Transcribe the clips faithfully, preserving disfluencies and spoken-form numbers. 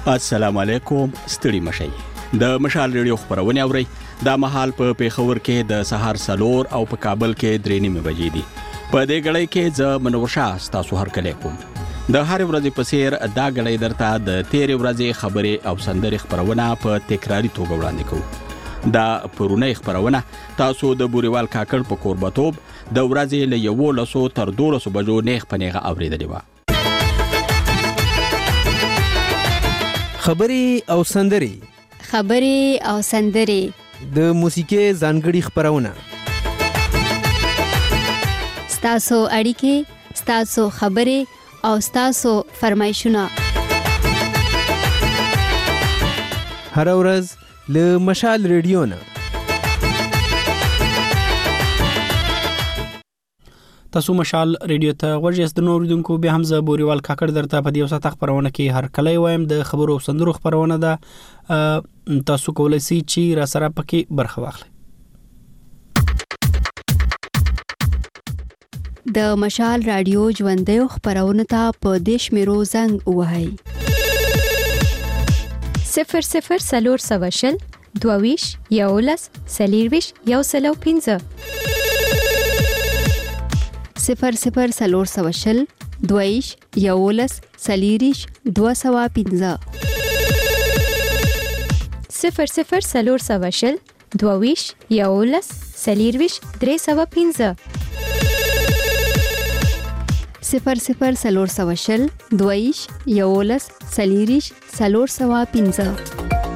السلام علیکم، ستړي مشئ. د مشال ریډیو خبرونه اورئ. دا مهال په پیښور کې د سهار سلور او په کابل کې درې نیمې بجې دي. په دې غړې کې ز منورشا تاسو هر کله کوم. د هر ورځې په څیر دا غړې درته د تیر ورځې خبرې او سندرې خبرونه په تکراری توګه وړاندې کوو. دا پرونی خبرونه تاسو د بوريوال کاکړ په کوربتوب د ورځې له یولسو تر دولسو بجو نیغ پنیغه اوریدلې و. خبري او سندري خبري او سندري د موسیقي ځانګړي خبرونه ستاسو اړیکې ستاسو خبري او ستاسو فرمایشونه هر ورځ له مشال ریډیو نه. تاسو مشال ریډیو ته ورجس د نور دونکو به هم ز بوريوال کاکړ درته په دیو سات خبرونه کې هر کله وایم د خبرو او سندرو خبرونه ده. تاسو کولای شئ چې را سره پکې برخه واخلئ. د مشال رادیو ژوندۍ خبرونه ته په دیش میرو زنګ وهاي صفر صفر سلور سواشل دوویش یولس سلیرویش یو سلو پینځه صفر صفر سلور سواشل دویش یولس سلیریش دو سوا پینځه صفر صفر سلور سواشل دوویش یولس سلیرویش درې سوا پینځه صفر صفر سلور سواشل دویش یولس سلیریش سلور سوا پینځه.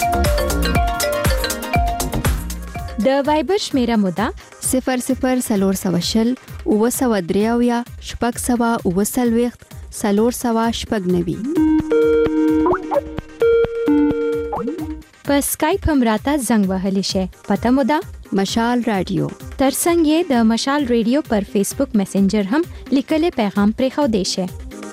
د وایبر شمیره مودا صفر صفر سلور سواشل اوه سوا دریاویا شپږ سوا اوه سلویخت سلور سوا شپږ نوي. په سکایپ هم راته زنګ وهلی شي. پته مودا مشال رادیو. ترڅنګ یې د مشال ریډیو پر فیسبوک میسنجر هم لیکل پیغام پرې خو دی شي.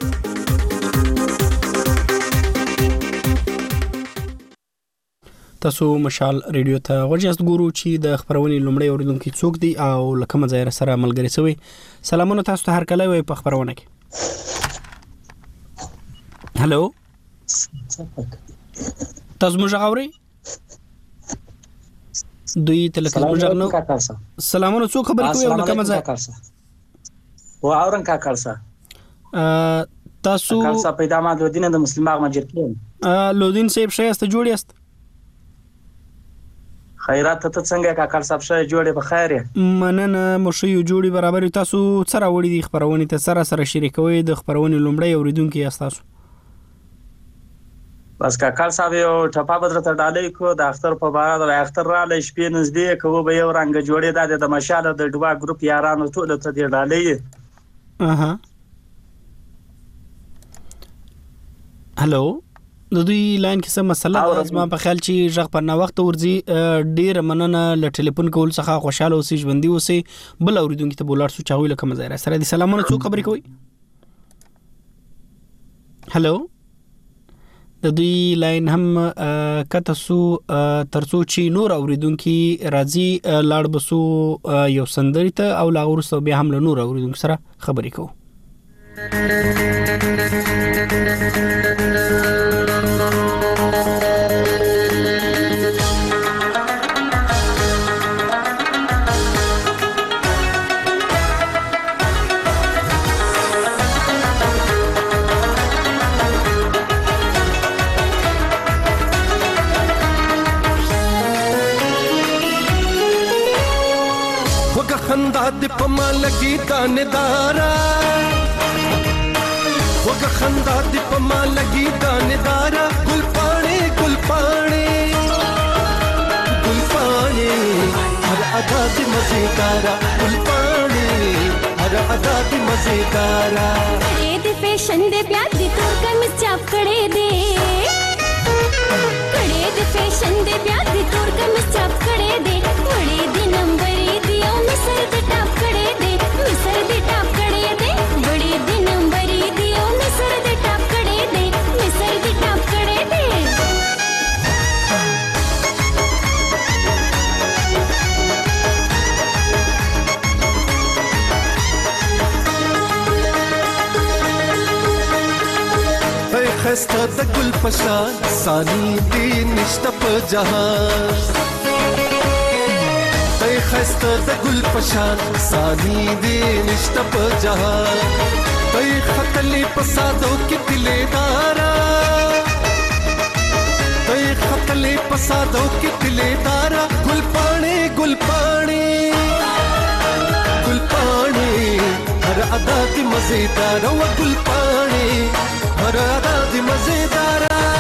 تاسو مشال ریډیو ته ورجست ګورو چې د خبرونې لومړی اوریدونکو څوک دی او لکه مزایر سره ملګری سوی. سلامونه تاسو ته هر کله وي په خبرونه کې. هالو تاسو موږ غوړی دوی تلکه موږ نو سلامونه څوک خبرې کوي لکه مزایر و اورن کا کارسا تاسو کارسا پیدا ما لودین د مسلمان ماجر کې لودین صاحب شایسته جوړ یاست. خیرات ته څنګه کا کار صاحب شه جوړې په خیر مننه مشي جوړي برابر. تاسو سره وړي دي خبرونه ته سره سره شریکوي د خبرونه لومړی اوریدونکو یاستاسو. بس کا کار صاحب یو ټپا بدرته ډالې کو د اختر په بار د اختر را لې شپې نږدې کو به یو رنگ جوړې د مشاله د ډوا ګروپ یارانو ټول ته دی ډالې. اها هالو د دوی لاین کې څه مسله ده؟ زما په خیال چې ژغ پر نه وخت ورځي. ډیر مننه ل ټلیفون کول څخه خوشاله اوسئ ژوندۍ اوسئ. بل اوریدونکو ته بولار سو چاوي لکه مزایر سره دي. سلامونه څوک خبرې کوي؟ هالو د دوی لاین هم کته سو ترڅو چې نور اوریدونکو راځي لاړ بسو یو سندري ته او لا ورسته بیا هم له نور اوریدونکو سره خبرې کوو. خندا د پما لګي داندارا وګ خندا د پما لګي داندارا ګل پاڼې ګل پاڼې ګل پاڼې هر ادا د مزیدارا ګل پاڼې هر ادا د مزیدارا اے د فیشن د بیا د تور کمیس چاپ کړي دي کړي د فیشن د بیا د تور کمیس چاپ کړي دي وړي د نمبرې دی او مصر د ټاپ کړي دي مصر د ټاپ کړي دي وړي د نمبرې دی او مصر د ټاپ کړي دي مصر د ټاپ کړي دي. خسته د ګل پشان سانی دی نشته په جهان ته خسته د ګل پشان سانی دی نشته په جهان ته خطلې په سادو کې دلدارا ته خطلې په سادو کې دلدارا ګل پاڼې ګل پاڼې ګل پاڼې هر ادا دی مزیدار او ګل پاڼې هر ادا دی مزیدار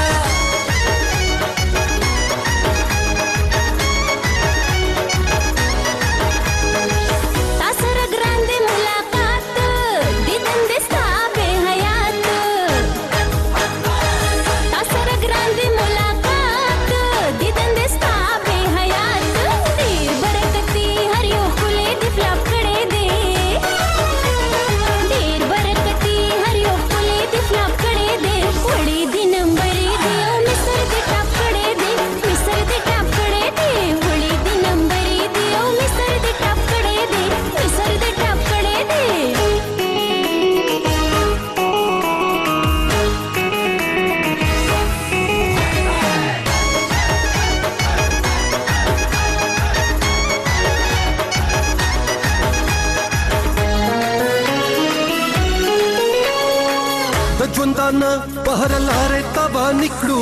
بهر لارې تبا نکړو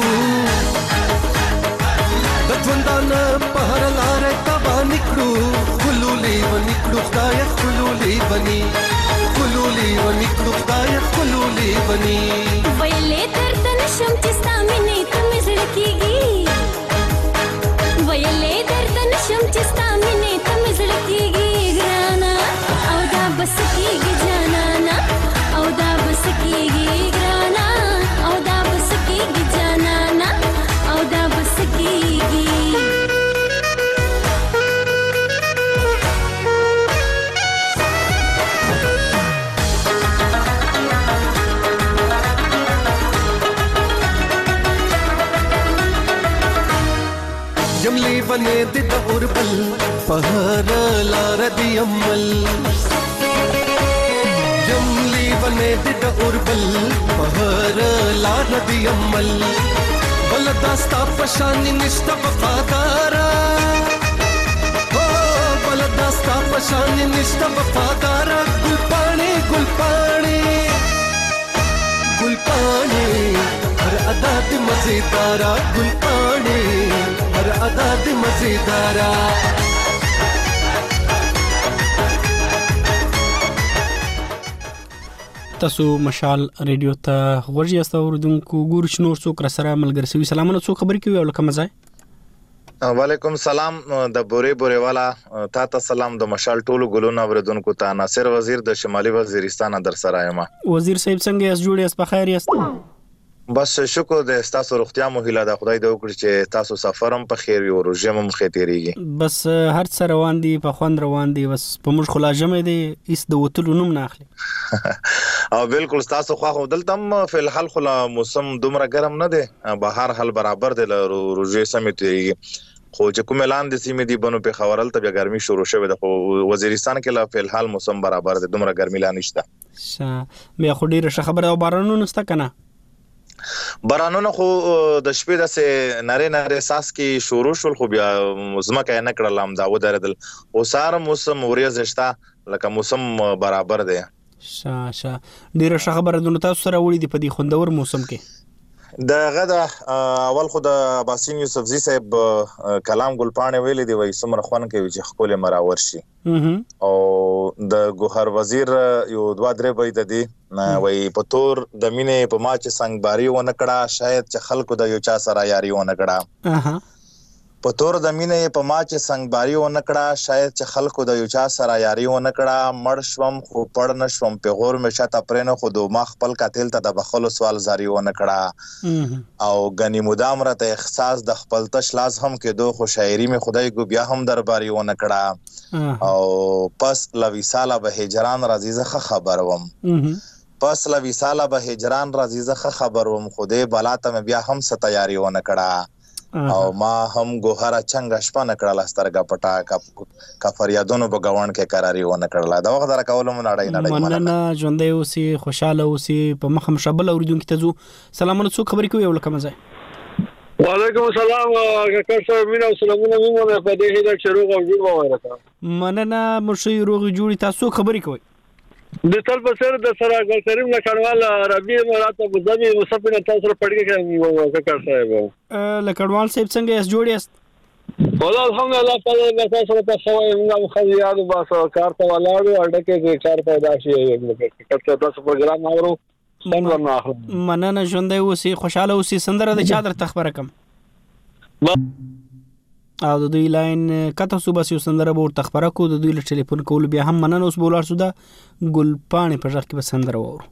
د ژوندانه بهر لارې تبا نکړو خلولې و نکړو خدای خلولې بني خلولې و نکړو خدای خلولې بني ویلې درد نشم چې ستا مینې ته مې زړه کېږي ویلې درد نشم چې ستا مینې ته مې زړه کېږي ګرانه او دا بس کېږي جانانه او دا بس کېږي ګرانه او دا بس کېږي جانانه او دا بس کېږي یملی بنے دی د اوربل پهر لار دی عمل یملی بنے دی د اوربل پهر لار دی عمل بل داستا پشانی نشتا وفادارا او بل داستا پشانی نشتا وفادارا گل پانی گل پانی گل پانی ہر ادا دی مزیدارا گل پانی هر ادا دی مزیدارا تاسو مشال ریډیو ته غوږی یاست اوریدونکو ګور شنو څوک را سره ملګری سوي سلامونه څو خبرې کوي او لکه مزای وعلیکم سلام د بوري بوري والا تا ته سلام د مشال ټولو ګلونو اوریدونکو ته ناصر وزیر د شمالي وزیرستان در سره یم وزیر صاحب څنګه یاست جوړ یاست په خیر یاست بس شکر د تاسو روغتیا مو هیله د خدای د وکړي چې تاسو سفرم په خیر او روزه مو خیر تیریږي بس هر څه روان دي په خوند روان دي بس په موږ خلا جمع دي اس د وتلو نوم نه اخلي او بالکل تاسو خو خو دلته په الحال خلا موسم دومره ګرم نه دی بهر حال برابر دی روزه سم تیریږي خو چې کوم اعلان د سیمې دی بنو په خبرل ته ګرمي شروع شوه د وزیرستان کې لا په الحال موسم برابر دی دومره ګرمي لا نشته شه مې خو ډیره خبره او بارانونه نسته کنه بارانونه خو د شپې د سه نری نری ساس کې شروع شول خو بیا زمکه نه کړل هم دا ودرېدل او سار موسم وریا زشتا لکه موسم برابر دی شا شا ډیره خبره د تاسو سره وړي دی په دې خوندور موسم کې د غدا اول خو د باسین یوسفزی صاحب کلام ګلپانه ویل دی وای سمر خوان کې چې خپل مراور شي او د ګوهر وزیر یو دوا درې وای د دی وای په تور د مینې په ما چې څنګه باري و نه کړه شاید چې خلکو د یو چا سره یاري و نه کړه په تور د مینې په ما چې څنګه باري و نه کړه شاید چې خلکو د یو چا سره یاري و نه کړه مړ شوم خو پړ نه شوم په غور مې شاته پرنه خو د ما خپل قاتل ته د بخلو سوال زاري و نه کړه او غنی مدام راته احساس د خپل تش لاس هم کې دو خو شاعري مې خدای کو بیا هم درباري و نه کړه او پس لوي ساله به هجران عزیزه خبر وم پس لوي ساله به هجران عزیزه خبر وم خوده بلا ته بیا هم ست تیاری و نه کړه او ما هم ګوهره چنګ شپه نه کړله سترګه پټه کا فریادونو په غوڼ کې قراری و نه کړله دا وخت را کولم نړۍ نړۍ مننه ژوندۍ اوسي خوشاله اوسي په مخ مشابل اوریدونکو ته زو سلامونه څوک خبرې کوي ولکه مزه وعلیکم السلام کاکړ صاحب مینا سلامونه میمونه په دې هیله چې روغ او جوړ وایره مننه مرشي روغ جوړی تاسو خبرې کوي د تل په سر د سره ګل کریم نه کډوال عربي امارات ابو ظبي مصطفی تاسو سره پړګه کوي کاکړ صاحب لکډوال صاحب څنګه اس جوړی است والله الحمدلله په تاسو سره په خوای موږ خو یاد باسو کار ته ولاړو اډکه کې کار پیدا شي کاکړ تاسو پروګرام اورو مننه ژوندۍ اوسي خوشاله اوسي سندره د چا در تخبره کم او د دوی لاین کته صوبه سیو سندره بور تخبره کو د دوی له ټلیفون کول بیا هم مننه اوس بولار سودا ګل پانی په ځخ کې به سندره وور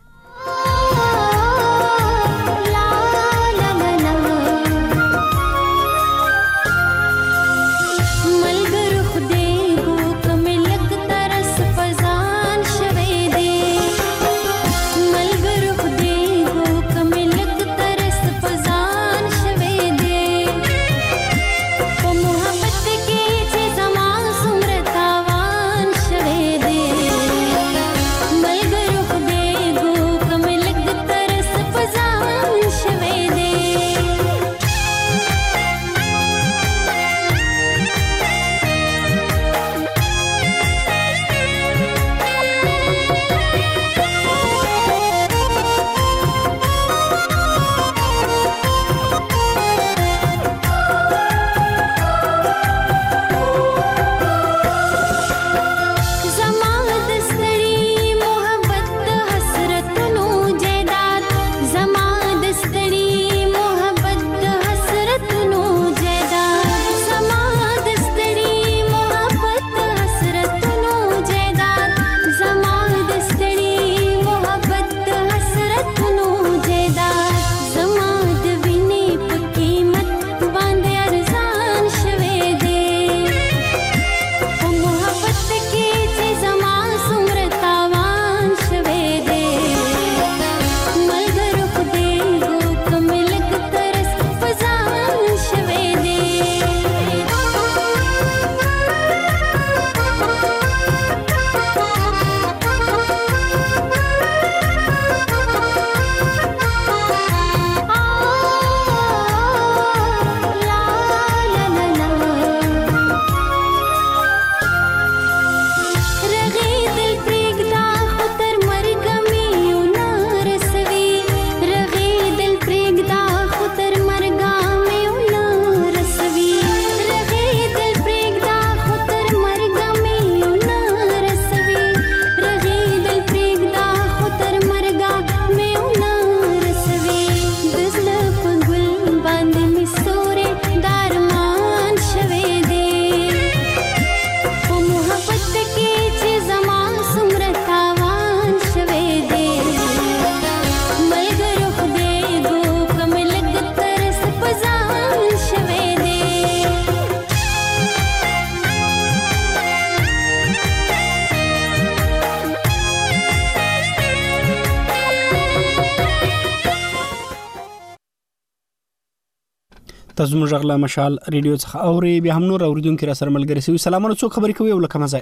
تاسو موږ غلا مشال ریډیو څخه اوري بیا هم نور اوریدونکو را سره ملګری سوي سلامونه څوک خبرې کوي ولکه مزه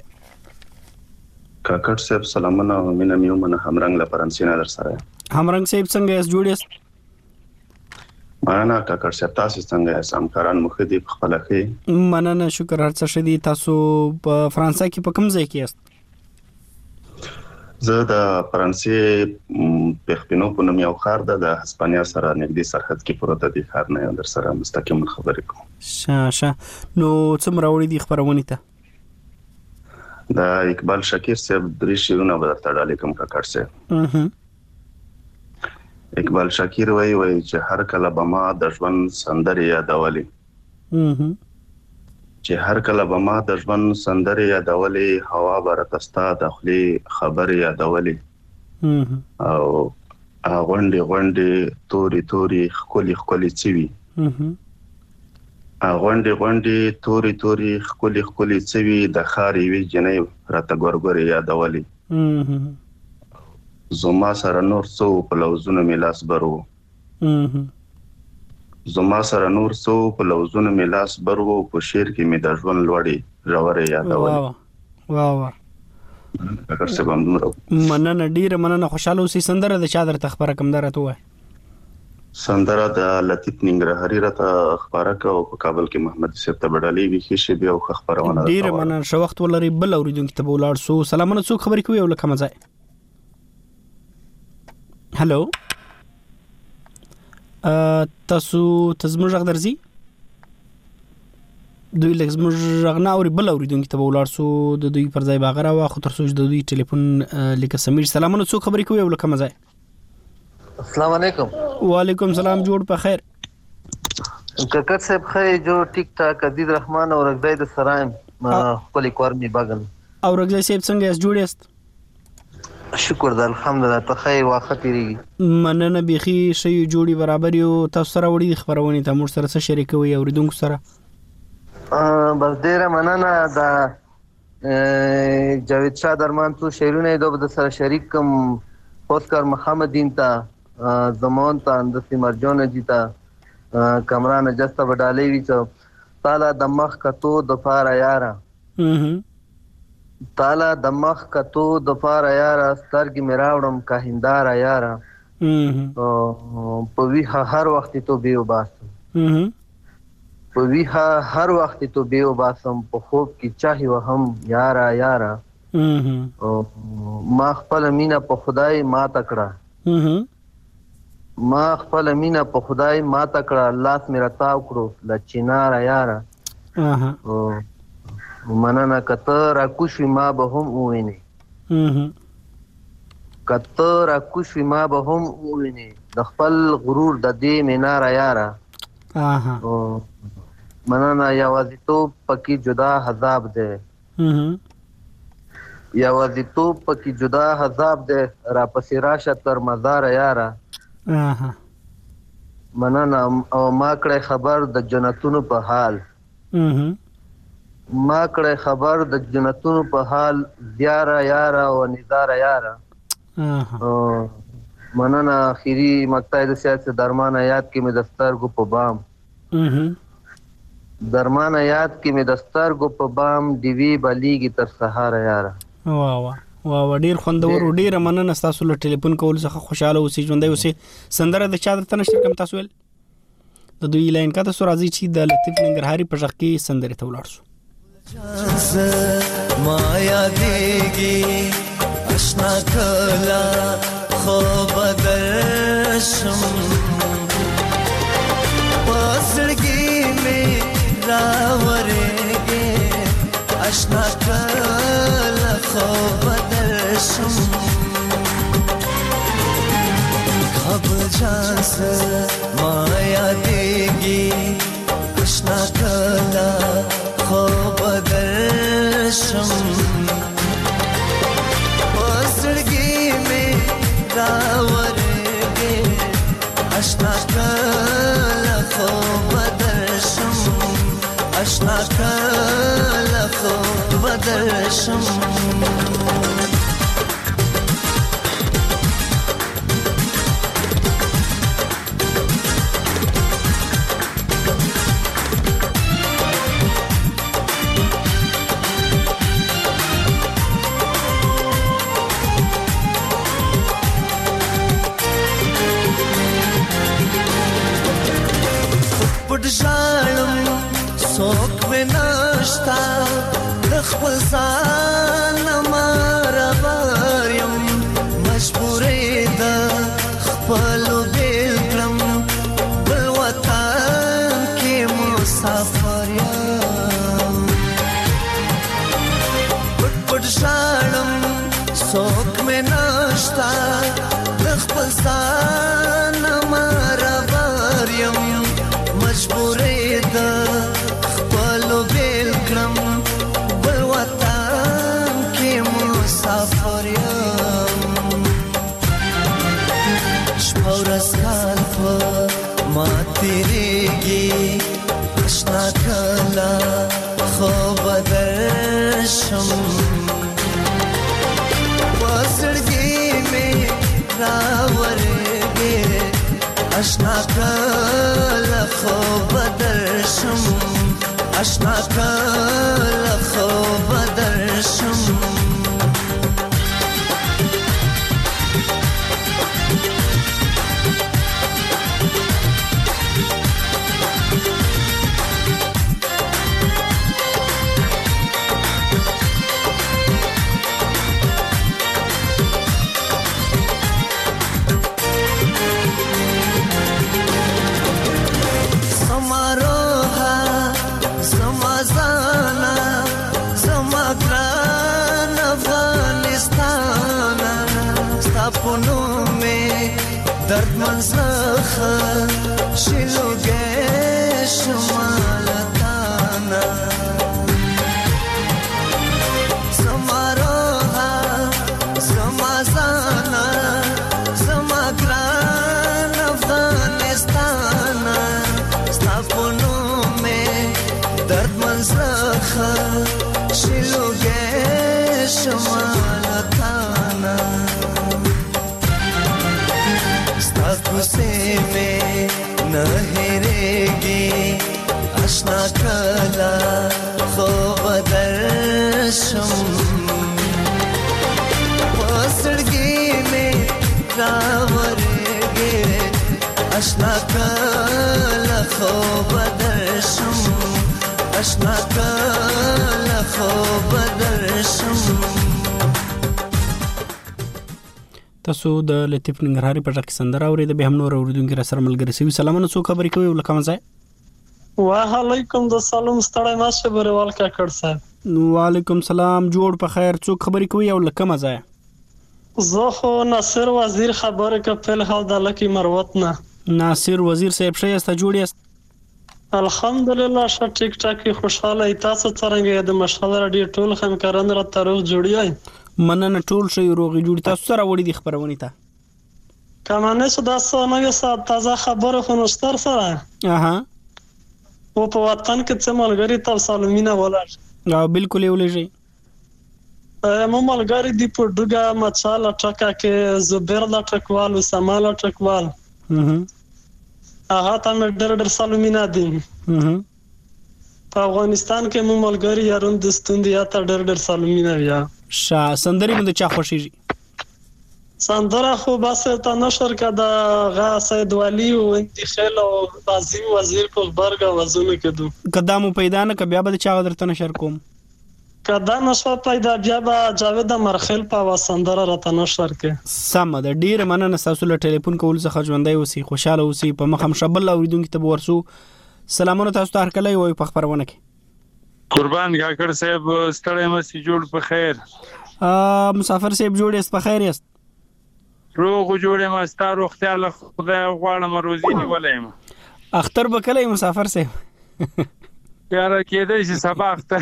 کاکړ صاحب سلامونه مینه میو من همرنګ لا فرانسینا در سره همرنګ صاحب څنګه اس جوړیس مننه کاکړ صاحب تاسو څنګه یاست همکاران مخ دې په خپل کې مننه شکر هر څه شدي تاسو په فرانسې کې په کوم ځای کې یاست زه د فرانسې په خپینو په نوم یو خار ده د هسپانیا سره نږدې سرحد کې پروت دی خار نه در سره مستقیم خبرې کوم شاشه نو څومره وړي دي خبرونه ته دا اقبال شکیر صاحب درې شیونه به درته ډالې کوم کاکړ صاحب اقبال شکیر وای وای چې هر کله به ما د ژوند سندرې یادولې چې هر کله به ما د ژوند سندرې یادولې هوا برتستا داخلي خبرې یادولې او غونډې غونډې توري توري خولي خولي چوي غونډې غونډې توري توري خولي خولي چوي د خاري وی جنې راته ګورګوري یادولې زما سره نور څو په لوزونو ملاس برو زما سره نور سو په لوزونه مې لاس برغو په شعر کې مې د ژوند لوړې ژورې یادولې. واه واه واه اگر څه باندې مرو مننه ډیره مننه. خوشاله اوسې. سندره د چا درته خبره کوم درته وای؟ سندره د لطیف ننګرهاري راته خبره کو په کابل کې محمد سیب ته بدلې وی کې شی بیا خبرونه. ډیره مننه. شو وخت ولري بل اوریدونکو ته ولاړ سو. سلامونه. څوک خبرې کوي ولکه مزه؟ هلو تاسو تزمو ژغ درځي دوی لږ زمو ژغ نه اوري بل اوریدونکو ته ولاړ سو د دوی پر ځای باغره واخو تر څو د دوی ټلیفون لیکه سمیر. سلامونه. څوک خبرې کوي ولکه مزه؟ السلام علیکم. وعلیکم السلام. جوړ په خیر. ککر صاحب خیر جو ټیک ټاک. عزیز رحمان اور رغدای د سرایم خپل کور می باغن او رغدای صاحب څنګه اس جوړ است؟ شکر د الحمدلله ته خیر واختيري. مننه بيخي شي جوړي برابر یو. تاسو سره وړي خبرونه ته موږ سره څه شریکوي اوریدونکو سره؟ ا بس ډیره مننه. دا جاوید شاه درمان تو شیرونه د سره شریک کوم اوسکار محمدین ته زمان ته اندسی مرجون جیتا کمران جسته وډالې وی ته تعالی د مخ کتو د فار یارا تعالی د مخ کتو د فار یارا سترګ میراوړم کاهندار یارا په وی هر وخت ته بیو باسم په وی هر وخت ته بیو باسم په خوب کې چاهي وهم یارا یارا ما خپل مینا په خدای ما تکړه ما خپل مینا په خدای ما تکړه لاس میرا تاو کړو لچینار یارا مننه. کته را کوشي ما به هم وویني کته را کوشي ما به هم وویني د خپل غرور د دې مینار یارا مننه. یوازیتوب پکې جدا عذاب دی یوازیتوب پکې جدا عذاب دی را پسې راشه تر مزار یارا مننه. او ما کړه خبر د جنتونو په حال ما کړه خبر د جنتونو په حال زیارا یارا او نزار یارا مننه. اخیری مقطع د سیاست درمان یاد کې مې دسترګو په بام درمان یاد کې مې دسترګو په بام دیوی بلیږي تر سهار یارا. واه واه واه ډیر خوندور. ډیر مننه تاسو له ټلیفون کول څخه خوشاله اوسئ ژوندۍ اوسئ. سندره د چا درته نشته کوم تاسو ول د دوی لاین کا تاسو راځي چې د لطیف ننګرهاري په ژغ کې سندره ته ولاړ سو. माया देगी अशना कला खो बदर्शम पसड़गी में रावरेगे अशना कला खो बदर्शम खब जास माया देगी अशना कला खो बदर्शम पसड़गी में रावरेगे अशना कला खो बदर्शम अशना कला खो बदर्शम सोख में नाश्ता रखबल सान हमारा बारियम मजबूरे दा खपलो बेलक्रम बलवतान के मुसाफरियम पट पट शालम सोख में नाश्ता रखबल सान हमारा बारियम मजबूरे दा खपलो बेलक्रम बलवतान के मुसाफरियम शपौरस काल्प मा तेरेगी अशना कला खो बदर्शम पसड़गी में रावरेगे अशना कला پونو میں درد منزخ شلو گے شمالتانا زماروها زمازانا زماگران افغانستانا ستا پونو میں درد منزخ شلو گے شمالتانا गुस्से में न हेरेगी आशना कला खो बदर्शम पसड़गी में रावरेगे आशना कला खो बदर्शम आशना कला खो बदर्शम تاسو د لطیف ننګرهاري په ټاکي سندره اوري د به هم نور اوریدونکو را سره ملګری سوي سلامونه سو خبرې کوي ولکم ځای وعلیکم د سلام ستړی ماشه بروال کا کړ صاحب وعلیکم سلام جوړ په خیر څوک خبرې کوي او لکم ځای زه خو ناصر وزیر خبره کپل حال د لکی مروت نه ناصر وزیر صاحب شې است جوړ است الحمدلله ش ټیک ټاک خوشاله تاسو څنګه د مشال رادیو ټول همکاران را طرف جوړیای مننه ټول شي روغي جوړی تاسو سره وړي د خبرونه ته کمانه سودا سونه سات تازه خبره خنستر سره اها او په وطن کې څه ملګری تاسو سالمینه ولاړ او بالکل یو لږی مو ملګری دی په دغه مچاله ټکا کې زبیر لا ټکوال او سماله ټکوال اها هغه ته ډېر ډېر سالمینه دي اها په افغانستان کې مو ملګری یارون د ستوندیا ته ډېر ډېر سالمینه بیا شا سندري مند چا خوشيږي سندره خو بس ته نشر کده غا سید ولی او انتخال او عظیم وزیر کو برګ وزونه کدو قدمو پیدا نه ک بیا به چا درته نشر کوم کدا نشو پیدا بیا به جاوید مرخل په سندره راته نشر کې سم د ډیر مننه تاسو له ټلیفون کول څخه ژوندۍ اوسې خوشاله اوسې په مخم شبل اوریدونکو ته ورسو سلامونه تاسو ته هر کله وي په خبرونه کې قربان کاکړ صاحب ستړی مې جوړ په خیر ا مسافر صاحب جوړ است په خیر است روغ جوړ ما ستاره خیال خدای غواړم روزي نیولم اختر بکلې مسافر صاحب یاره کېدای شي سبا اختر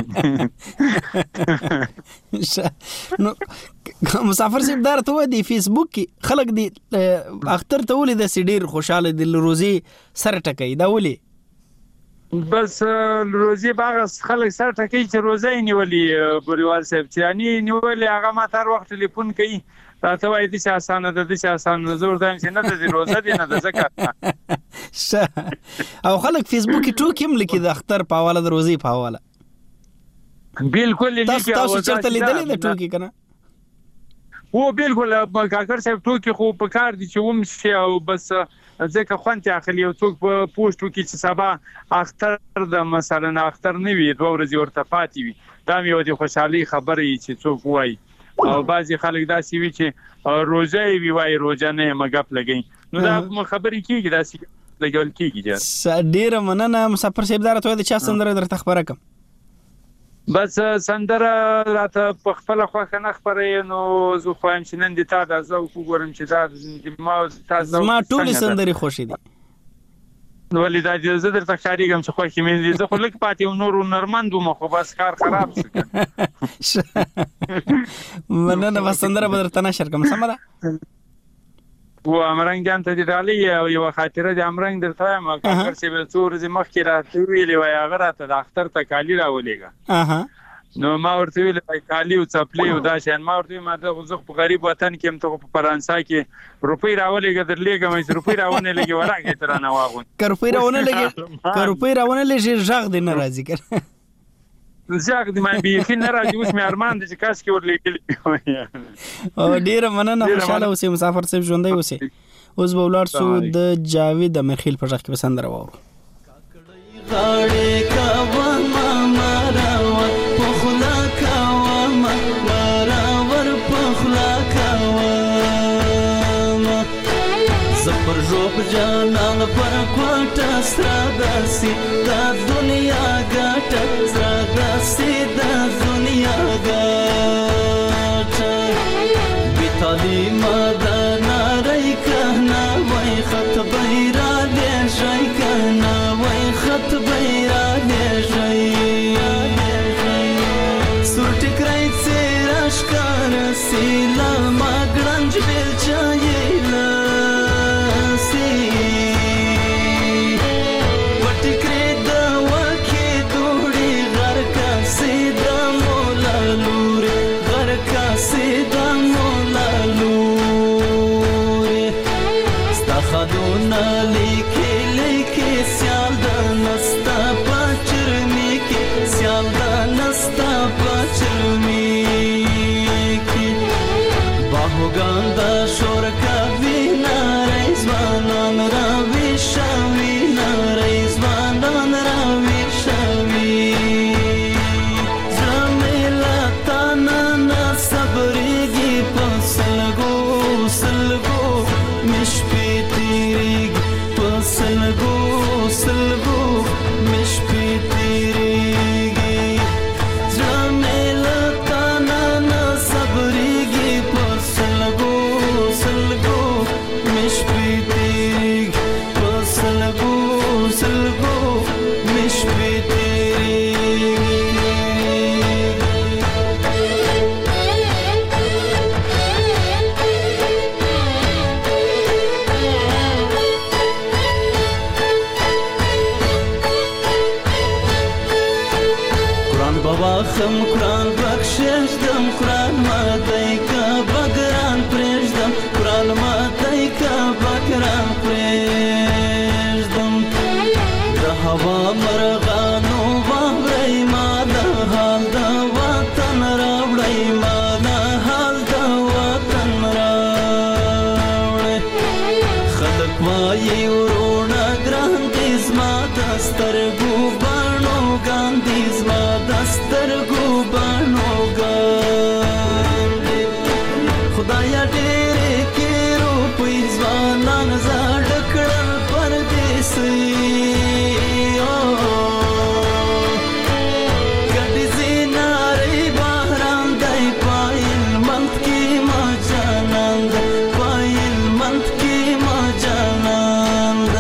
نو مسافر صاحب دار ته دی فیسبوک کې خلک دی اختر ته ولې د سډیر خوشاله دل روزي سره ټکای دا ولې بس روزي باغ خلک سره ټکی چې روزي نیولې بریوال صاحب چې اني نیولې هغه ما تر وخت ټلیفون کوي راته وایي چې اسانه ده چې اسانه زور دایم چې نه د روزه دي نه د زکات او خلک فیسبوک کې ټوک هم لیکي د اختر په حواله د روزي په حواله بالکل لیکي تاسو چرته لیدلې د ټوکی کنه او بالکل کاکړ صاحب ټوکی خو په کار دي چې وم شي او بس ځکه خوانتي اخلي او څوک په پوسټو کې چې سبا اختر د مثلا اختر نه وي دوه ورځې ورته پاتې وي دا مې ودی خوشحالي خبره چې څوک وایي او بعضی خلک دا سی وی چې روزه وی وای روزه نه مګپ لګي نو دا خبرې کیږي دا سی لګول کیږي جان ډیر مننه مسافر صاحب دار ته د چا سندره درته خبره کوم بس سندره راته په خپل خوښه نه خبرې نو زه خوایم چې نن دې تا د زو وګورم چې دا ما تاسو ما ټول سندري خوشې دي نو ولې دا دې زه درته خاريګم چې خوښې مې دي زه خو لک پاتې نور نرمندو مخ بس کار خراب شو مننه وسندره بدرته نشر کوم سمره و امرنګ جان ته دې دالي یو خاطره د امرنګ درته ما کار سی به څور ز مخ کې راته ویلې وای هغه راته د اختر ته کالی راولېګا اها نو ما ورته ویل کالی او چپلی او دا شان ما ورته ما د غوځخ په غریب وطن کې هم ته په فرانسا کې روپی راولېګا درلېګا مې روپی راونه لګي وراګه تر نه واغون کر روپی راونه لګي کر روپی راونه لګي ژغ دې ناراضي کړ زیاک دی مې بي فين راځي اوس مې ارمان دي چې کاش کې ورلېګل او ډیر مننه خوشاله اوسې مسافر صاحب ژوندۍ اوسې اوس به ولار سو د جاوید مخیل په ځخ کې وسندره وورو غاړې کا ما مراوا پخلا کا ما مراور پخلا کا زپر جوب جانان پر کوټه ستراداسي د دنیا ګټه ستراداسي د دنیا ګټه بي تعلیم سیلا ما ګړنج بیلچا یلا سی وټکرې د وکه دوړي غر کا سیدا مولا لور غر کا سیدا مولا لور استخدونا لیکي لیکي سیال د نستا پچرمی کی سیال د نستا پچرمی Ganda shorka vina reizvanan ravi shavina reizvanan ravi shavi Zamila tanana sabrigi pasalgo salgo mishpitirig pasalgo salgo mishpitirig Zamila tanana sabrigi pasalgo salgo mishpitirig pasalgo salgo mishpitirig Quran baba kham Quran bakshishdam Quran madayka bagran prejdam Quran madayka bagran prejdam Da hava margano vahrai ma da hal da watan ravdai ma da hal da watan ravdai khalq vayi urona grandis ma dastar gubano gandis ma dastar gubano gandhi khudaya dere ke roop izwanan zadakal pardesi gadi zinare bahran dai pail mant ki ma janand pail mant ki ma janand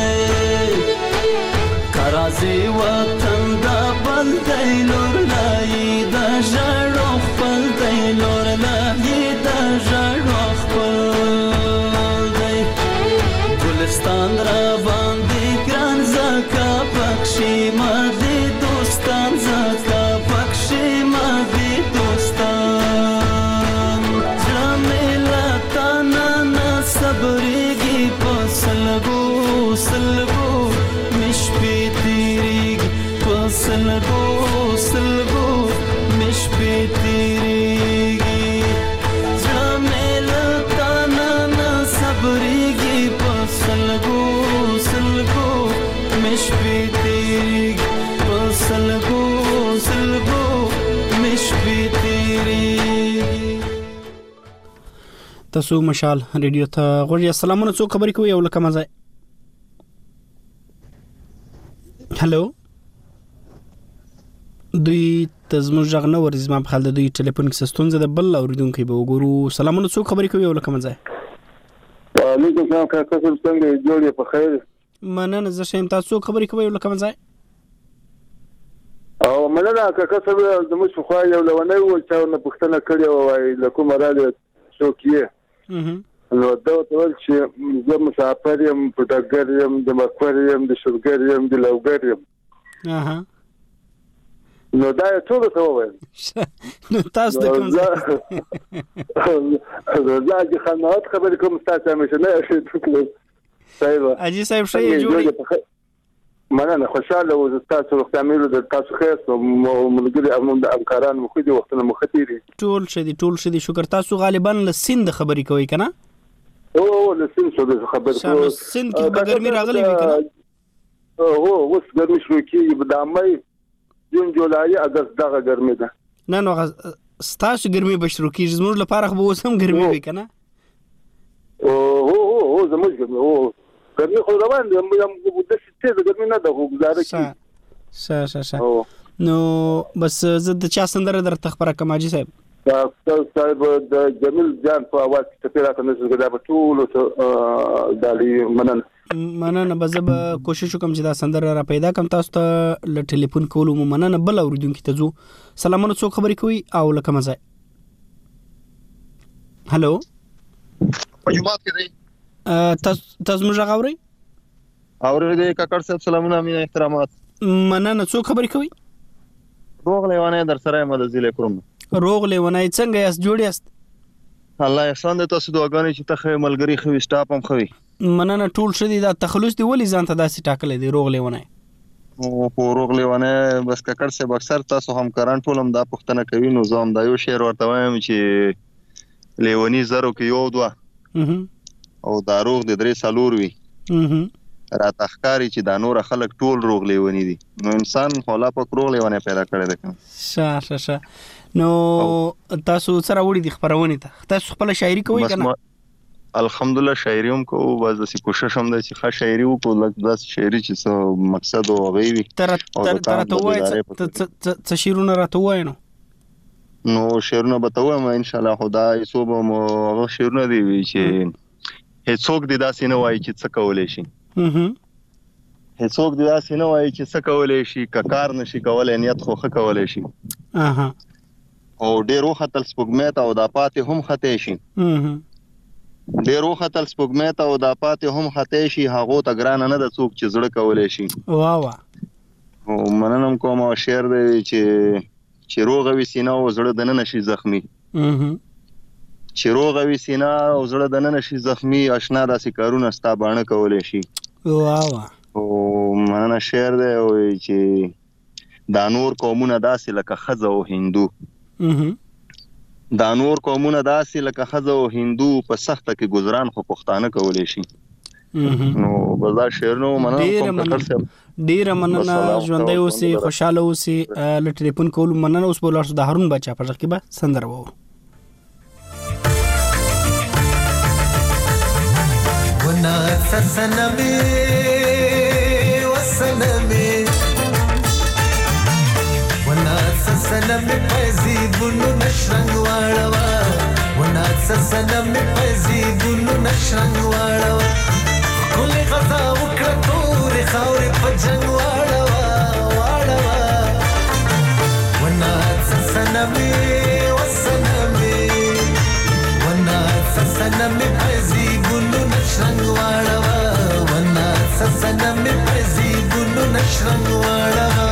karazi watan da baldai lor lai da jaro khpal dai lor lai da jaro khpal dai gulistan ra bandi gran zaka pakshi madi dostan zaka pakshi madi dostan jamila tanana sabrigi pasalgo salgo mishpitirig pasalgo salgo mishpitirig jamila tanana sabrigi pasalgo salgo mishpitirig pasalgo salgo mishpitirig تاسو مشال ریډیو ته غوړی السلامونه څو خبرې کوي او لکه مزه هالو دوی تزمو ژغ نه ورز ما په خل د دوی ټلیفون کې ستونزه د بل اوریدونکو به وګورو سلامونه څو خبرې کوي او لکه مزه وعلیکم السلام کاکا څنګه جوړې په خیر مننه زه شیم تاسو خبرې کوي او لکه مزه او مننه کاکا سره د مش خو یو لونه و چې نو پښتنه کړی او لکه مراله شوکیه نو دا ټول چې زه مسافر یم په ډګر یم د مکور یم د شوګر یم د لوګر یم اها نو دا ټول څه وایي نو تاسو د کوم ځای زه چې خنوات خبرې کوم تاسو همیشه نه شي صحیح اجي صاحب شي جوړي مننه خوشاله و تاسو وختاملو د تاسو خیر او ملګری امون د امکاران مخ دي وختونه مخ تیری ټول شدي ټول شدي شکر تاسو غالبا لسند خبرې کوي کنه او لسند څه خبرې کوي سند کې به ګرمي راغلي وي کنه او اوس ګرمي شروع کیږي په دامه جون جولای اگست دغه ګرمي ده نه نو ستاسو ګرمي به شروع کیږي زموږ لپاره خو اوسم ګرمي وي کنه او هو هو زموږ ګرمي او ګرمي خو روان دي موږ د څه د ګرمي نه د گزاره کی شه شه شه نو بس زه د چا سندره درته خبره کوم اجي صاحب تاسو صاحب د جمیل جان په اواز کې تپیرا ته نشو غدا په ټول دالي منن مننه به زه به کوشش وکم چې دا سندره را پیدا کم تاسو ته ل ټلیفون کولو مو مننه بل اوریدونکو ته زو سلامونه څوک خبرې کوي او لکه مزه هلو په جمعات کې دی تاسو تاسو موږ غاوري اورې دې کاکړ صاحب سلامونه مې احترامات مننه. څو خبرې کوي؟ روغ لیوانه در سره مدد زیله کوم. روغ لیوانه څنګه یاست؟ جوړ یاست؟ الله احسان دې تاسو دعاګانې چې ته ملګری خو سټاپ هم خوي. مننه ټول شدي دا تخلص دی ولې ځان ته داسې ټاکلې دی روغ لیوانه؟ او په روغ لیوانه بس کاکړ صاحب اکثر تاسو هم کاران ټول هم دا پښتنه کوي نو زم دا یو شعر ورته وایم چې لیونی زرو کې یو دوا او دا روغ د درې سالور وي را تخکاری چې دا نور خلک ټول روغ لیونی دي نو انسان خلا په روغ لیوانه پیدا کړی دی. شه شه شه نو تاسو سره وړي د خبرونه ته تاسو خپل شاعري کوئ کنه؟ الحمدلله شاعري هم کوو بس د کوشش هم د چې ښه شاعري وکړو لکه داس شاعري چې څه مقصد او غوي تر تر تر ته وای څه شیرونه راته وای نو نو شیرونه به ته وایم ان شاء الله خدای صوب مو هغه شیرونه دی چې هیڅوک د داسې نه وای چې څه کولای شي هیڅوک د داسې نه وای چې څه کولای شي کار نشي کولای نیت خو ښه کولای شي اها او ډیر وختل سپوږمۍ ته او د پاتې هم خطې شي اها ډیر وختل سپوږمۍ ته او د پاتې هم خطې شي هغه ته ګران نه د څوک چې زړه کولای شي. واه واه او مننم کوم شعر دی چې چې روغ وي سینه او زړه د نن شي زخمی اها چې روغ وي سینه او زړه د نن شي زخمی آشنا داسې کارونه ستا باندې کولای شي. واه واه او مننه شعر دی او چې دا نور قومونه داسې لکه خزه او هندو اها دا نور قومونه داسې لکه خزه او هندو په سخته کې گزاران خو پښتانه کولای شي. نو بازار شعر نو مننه ډیر مننه ژوندۍ اوسې خوشاله اوسې ل ټلیفون کول مننه اوس په لار د هارون بچا پر ځکه به سندر وو ونا سسنمي وسنمي ونا سسنمي پزي بونو نشرنګ واړوا ونا سسنمي پزي بونو نشرنګ واړوا کله غزا وکړه تورې خاورې په جنگ واړوا واړوا ونا سسنمي وسنمي ونا سسنمي پزي بونو نشرنګ واړوا ونا سسنمي پزي بونو نشرنګ واړوا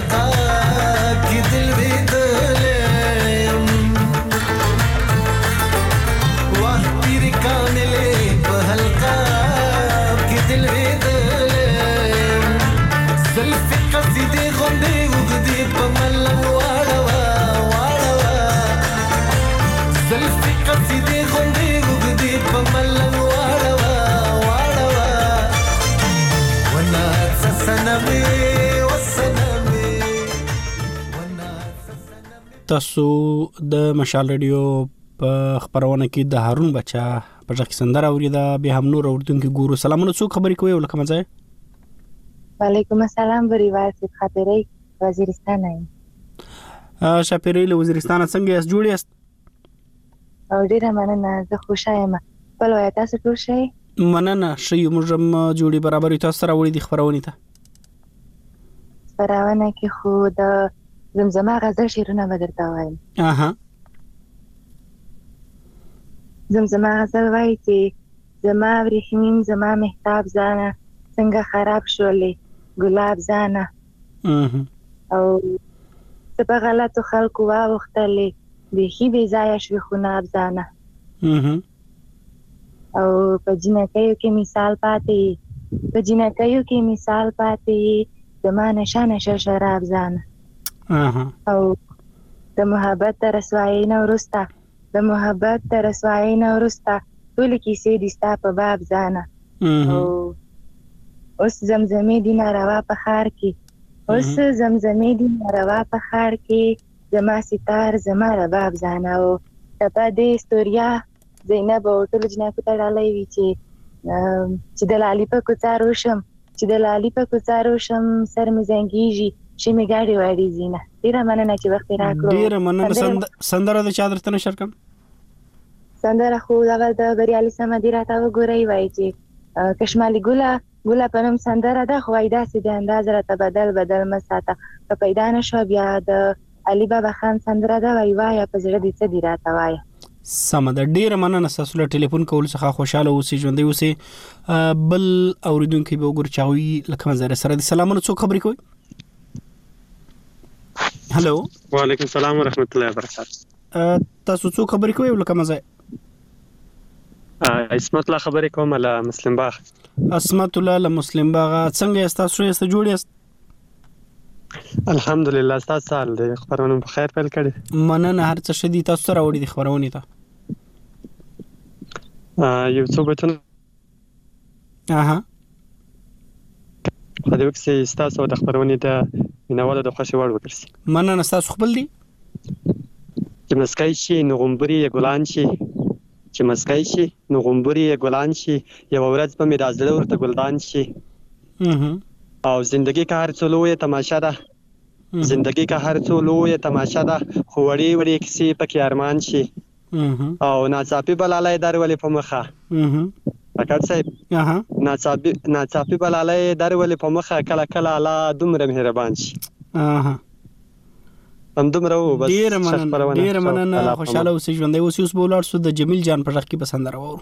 حلقه کې دل ویدلم واه پیر کاملې په حلقه کې دل ویدلم زلف قصیدې غوندې وګدې په ملنګ واړوه واړوه زلف قصیدې غوندې وګدې په ملنګ واړوه واړوه ونه سنمې تاسو د مشال رادیو په خبرونه کې د هارون بچا په ځکه سندره اوریدا به هم نور اوردونکو ګورو سلامونه څوک خبرې کوي ولکه مزه وعلیکم السلام بریوار سے خاطرې وزیرستان یم شاپیرې له وزیرستان څنګه یې جوړ یاست او ډیره مننه زه خوشاله یم په لوی تاسو ټول شئ مننه شي موږ هم جوړي برابرې تاسو سره وړي د خبرونه ته خبرونه کې خو د زمزمه غزل شیرونه بدرته وایم اها زمزمه غزل وایي چې زما ورېښمین زما مهتاب زانه څنګه خراب شولې ګلاب زانه او څه په غلطو خلکو واوښتلې بیخي بې ځایه شوې خوناب زانه او په جنکیو کې مثال پاتې په جنکیو کې مثال پاتې زما نشه نشه شراب زانه او د محبت تر رسوایۍ نه وروسته د محبت تر رسوایۍ نه وروسته ټولې کیسې دي ستا په باب ځانه او اوس زمزمې دي ناروا په ښار کې اوس زمزمې دي ناروا په ښار کې زما ستار زما رباب ځانه او ټپه دې ستوریا زینب او ټولو جنکو ته ډالۍ وي چې چې د لالي په کوڅه روشم چې د لالي په کوڅه روشم سر مې زنګېږي چې مې ګاډي واړي زینه ډیره مننه چې وخت راکړو ډیره مننه سندره د چا درته نشر کوم سندره خو دغه د بریالي سمدي راته وګورئ وایي چې کشمالي ګله ګله په نوم سندره ده خو وایي داسې د انداز راته بدل بدل مه ساته په پیدا نه شوه بیا د علي بابا خان سندره ده وایي وایه په زړه دې څه دي راته وایه سمه ده ډیره مننه ستاسو له ټلیفون کول څخه خوشاله اوسئ ژوندۍ اوسئ بل اوریدونکي به وګورو چې هغوی لکه مزاره سره د سلامونه څوک خبرې کوي هلو وعلیکم السلام ورحمت الله وبرکاته تاسو څوک خبرې کوي لکه مزه اسمت الله خبرې کوم له مسلم باغ اسمت الله له مسلم باغ څنګه یاست تاسو یې جوړ یاست الحمدلله تاسو سال د خبرونه په خیر پیل کړي مننه هر څه شدي تاسو سره وړي د خبرونه ته یو څه بتون اها په دې وخت کې تاسو د خبرونه ته مینواله د خوشي وړ وکړي مننه تاسو خپل دي چې مسکای شي نو غومبري ګلان شي چې مسکای شي نو غومبري ګلان شي یو ورځ په میراز ورته ګلدان شي او زندگی کا هر څه لوی تماشا ده زندگی کا هر څه لوی تماشا ده خو وړي وړي کیسې پکې ارمان شي او ناڅاپي بلالای در ولې په مخه اکړ صاحب ناڅاپي ناڅاپي بلالای در ولې په مخه کله کله الله دومره مهربان شي هم دومره و بس ډیر مننه ډیر مننه خوشاله اوسئ ژوندۍ اوسئ اوس به ولاړ شو د جمیل جان په ځخ کې پسند راوړو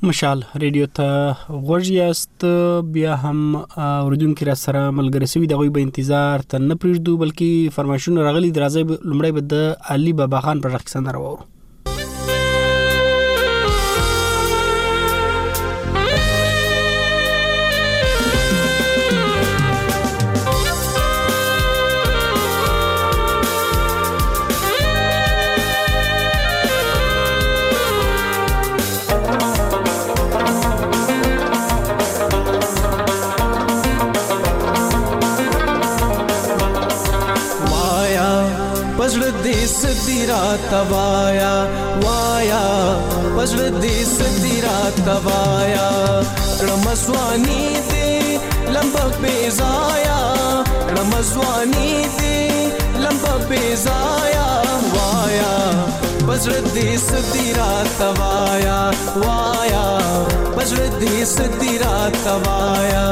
مشال ریډیو ته غوږیاست بیا هم اوریدونکو را سره ملګری سوي دغه به انتظار ته نه پریږدو بلکې فرمایشونه راغلي درازي لمړی به د علي بابا خان پر رخصت سندره وورو. तवाया वाया पजड़ देस तेरा तवाया रमस्वानी दे लंब बेजाया रमस्वानी दे लंब बेजाया वाया पजड़ देस तेरा तवाया वाया पजड़ देस तेरा तवाया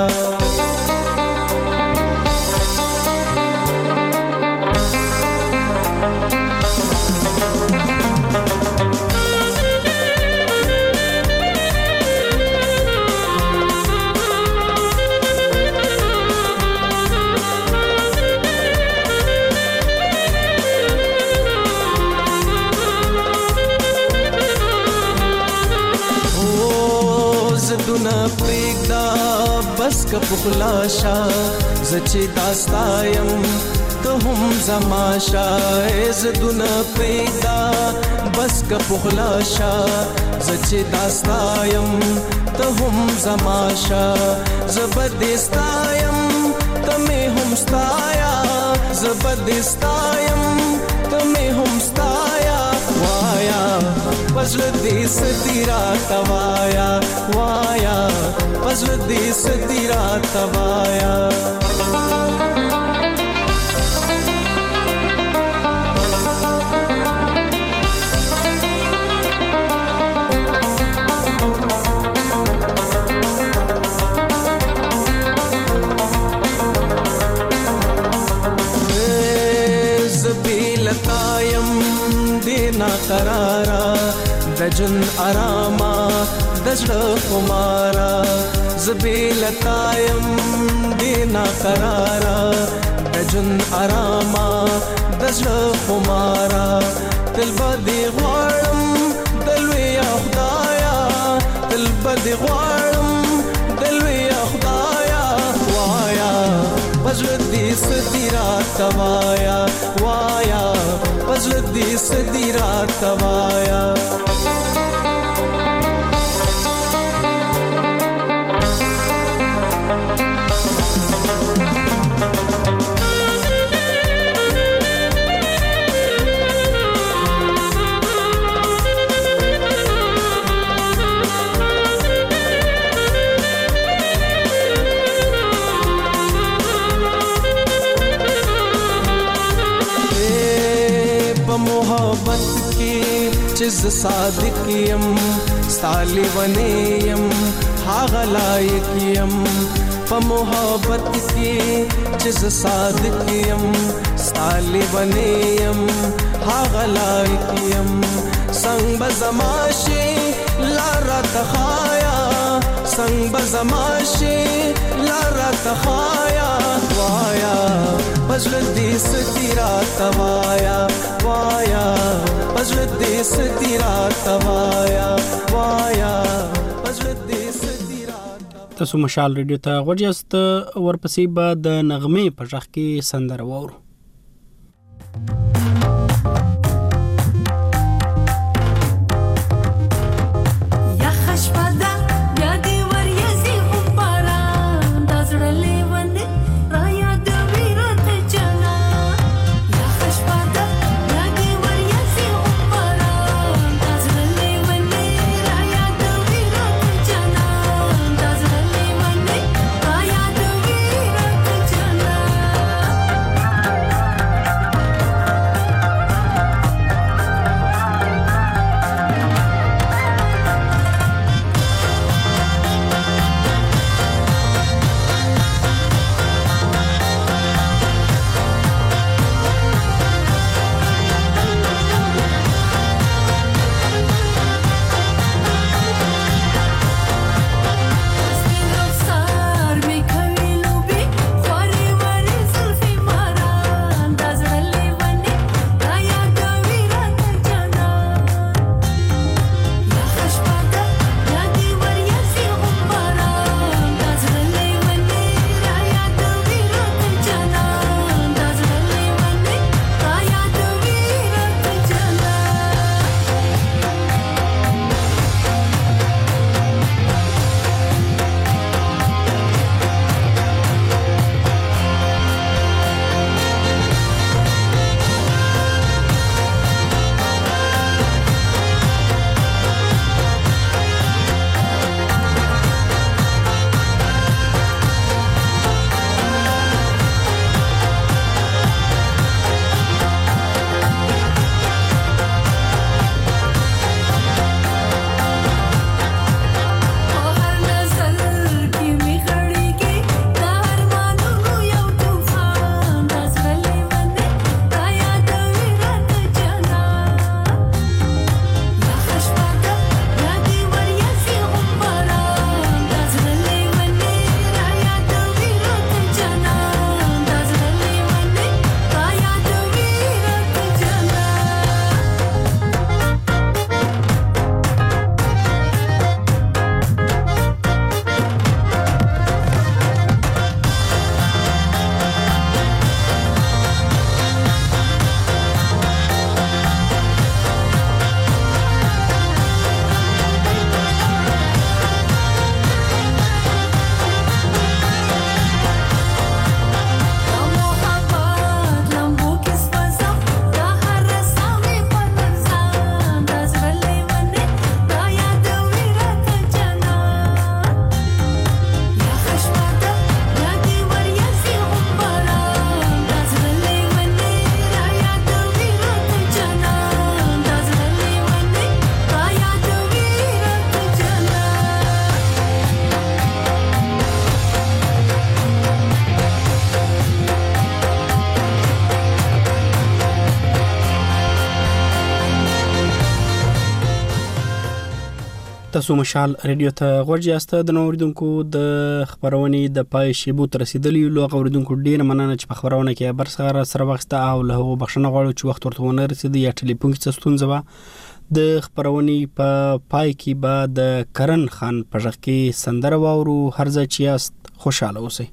बस का पुखलाशा जचे दास्तायम तो हम जमाशा ज़दुन पैदा बस का पुखलाशा जचे दास्तायम तो हम जमाशा जबरदस्तायम तमें हम स्ताया जबरदस्तायम तमें हम स्ताया वाया पजल देस तेरा तवाया वाया पजल देस तेरा तवाया करारा दजन आरामा दजड़ कुमारा ज़बीलतायम देना करारा दजन आरामा दजड़ कुमारा दिल बदी ग़वारम दिलवे खुदाया दिल बदी ग़वारम दिलवे खुदाया वाया पजल देस तेरा तवाया वाया पजल देस तेरा तवाया चिज़ सादिकियम साली वनेयम हागलायकियम प मोहब्बत की चिज़ सादिकियम साली वनेयम हागलायकियम संग बज़माशे लारा तखाया संग बज़माशे लारा तखाया वाया पजल देस तेरा तवाया वाया पजल देस तेरा तवाया वाया पजल देस तेरा تاسو مشال ریډیو ته غوړیاست ورپسې به د نغمې په ژغ کې سندره وورو Thank you. تاسو مشال ریډیو ته غوړ یاست د نوریدونکو د خبرونې د پای شیبو تر رسیدلې لو غوړیدونکو ډیر مننه چې په خبرونه کې برسره سره وخت او له بخښنه غواړو چې وخت ورته ونه رسیدي یا ټلیفون کې ستونزه و د خبرونې په پای کې به د کرن خان په ځخ کې سندره واورو هرځه چې یاست خوشاله اوسئ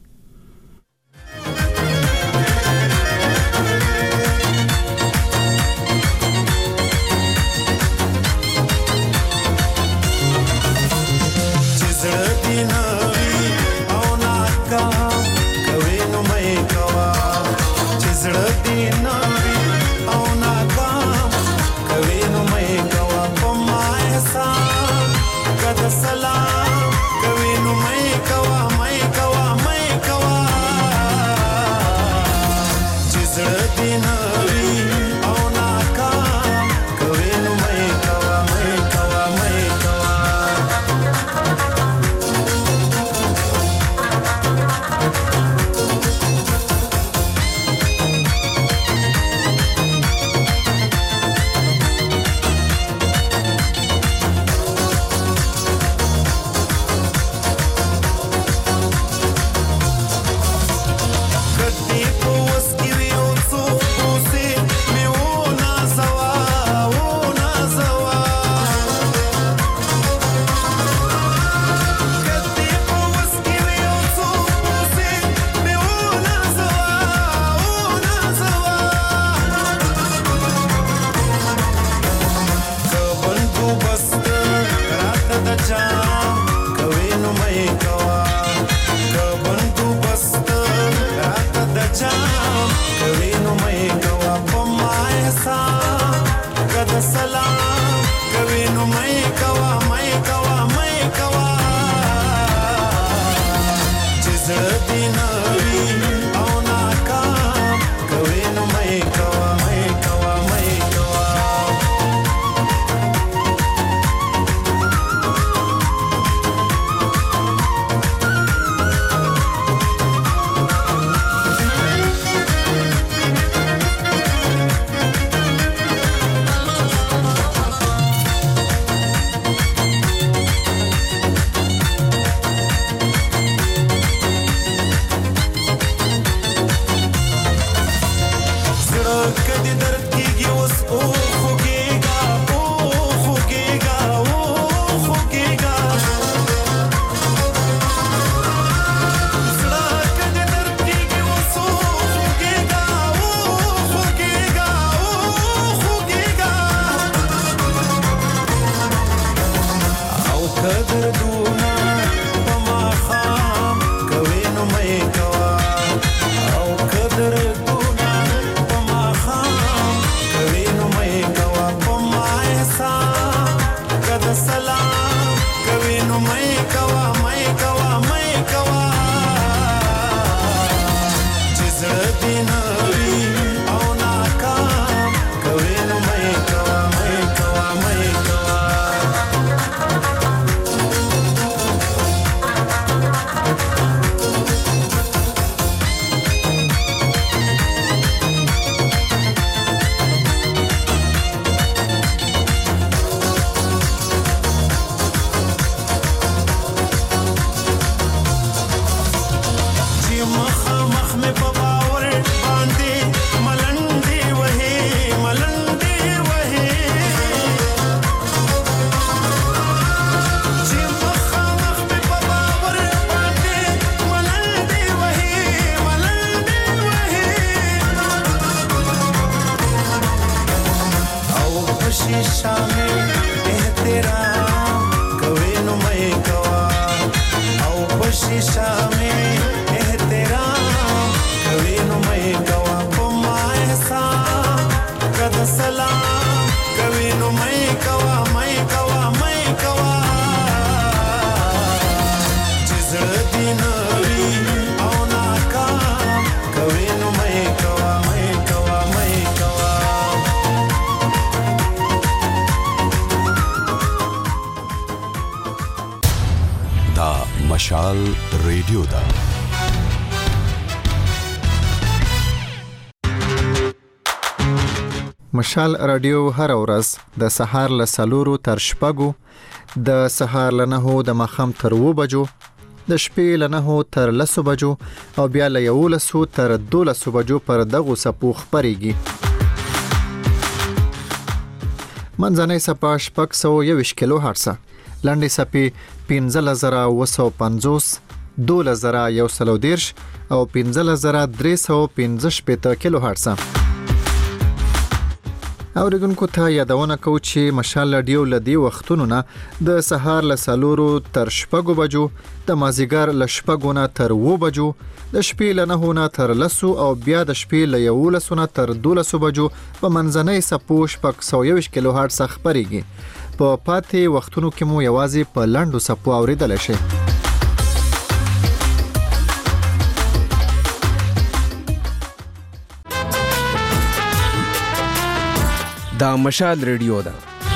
مشال ریډیو دا مشال رادیو هر ورځ د سهار له سلورو تر شپږو د سهار له نهو د ماښام تر اوه بجو، د شپې له نهو تر لسو بجو او بیا له یولسو تر دولسو بجو پر دغو څپو خپرېږي. منځنۍ څپه شپږ سوه یوویشت کیلو هرټزه، لنډې څپې پنځلس زره اوه سوه پنځوس، دولس زره یو سل او دېرش او پنځلس زره درې سوه پنځه شپېته کیلو هرټزه. اوریدونکو ته یادونه کوو چې مشال راډیو له دې وختونو نه د سهار له څلورو تر شپږو بجو، د مازدیګر له شپږو نه تر اووه بجو، د شپې له نهو نه تر لسو او بیا د شپې له یولسو نه تر دولسو بجو په منځنۍ څپو شپږ سوه یوویشت کیلو هرټز خپرېږي. په پاتې وختونو کې مو یوازې په لنډو څپو اورېدلی شئ. دا مشال ریډیو ده.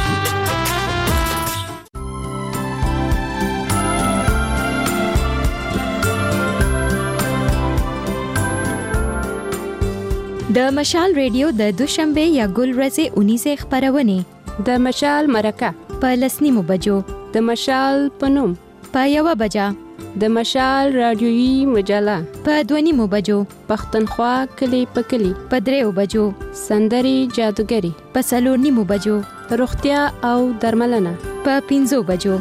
د مشال ریډیو د دوشنبه یا ګل ورځې اونیزه خبرونه د مشال مرکه په لسنیمو بجو، د مشال پنوم په یوه بجه، د مشال رادیویي مجله په دونیمو بجو، پښتونخوا کلی په کلی په دریو بجو، سندري جادوګری په څلور نیمو بجو، روغتیا او درملنه په پنځو بجو.